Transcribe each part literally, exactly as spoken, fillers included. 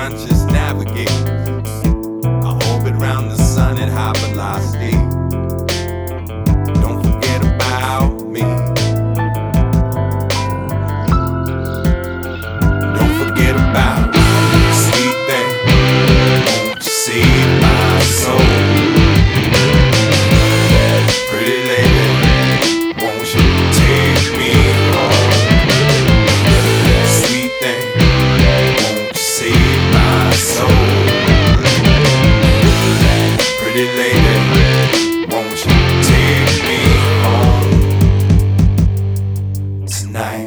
unconscious navigates. I orbit round the sun at high velocity. Don't forget about me. Don't forget about me. Sweet thing, won't you save my soul? Pretty lady, won't you take me home? Sweet thing, won't you save my soul? Pretty lady, won't you take me home tonight?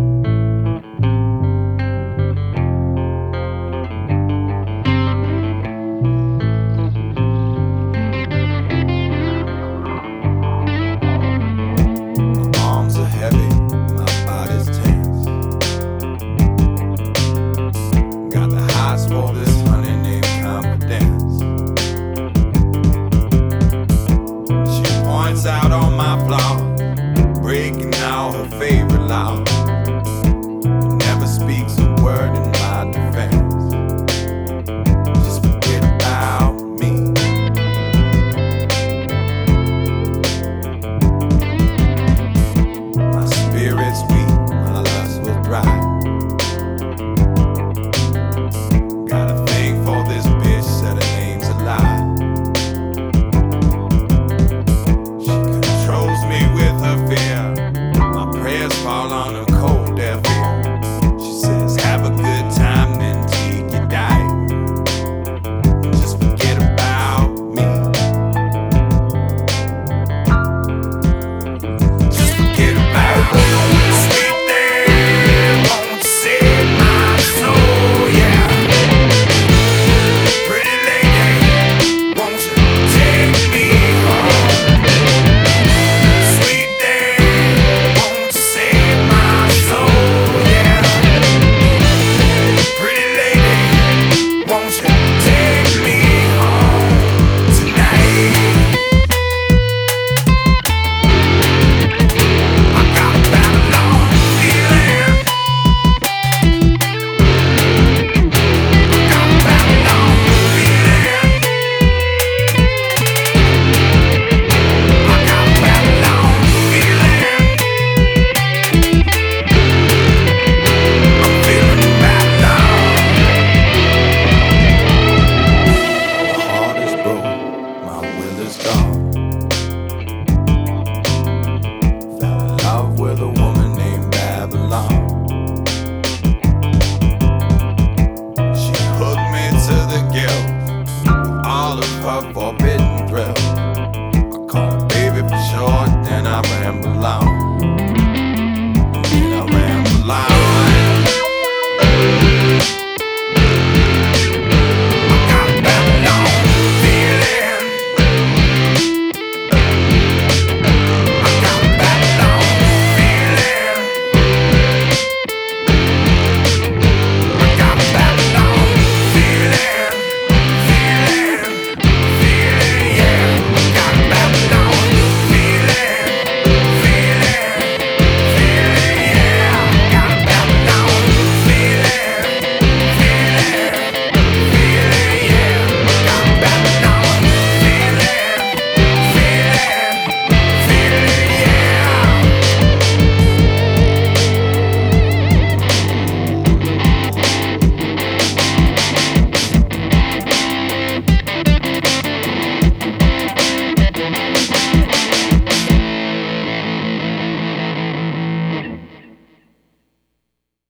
For this honey named confidence, she points out all my flaws, breaking all her favorite laws, but never speaks a word in my defense. Just forget about me. My spirit's weak, my lust will dry. Fall on a cold deaf ear. She says, have a good time, then take your diet. Just forget about me. Just forget about me. Sweet thing, won't you save my soul, yeah. Pretty lady, won't you take me home? Sweet thing, won't you save my soul, yeah. Pretty lady, won't you take me home tonight? I got a Babylon feeling. I got a Babylon feeling. I got a Babylon feeling. I'm feeling Babylon. My heart is broke, my will is gone. Fell in love with a woman named Babylon. She hooked me to the guilt with all of her forbidden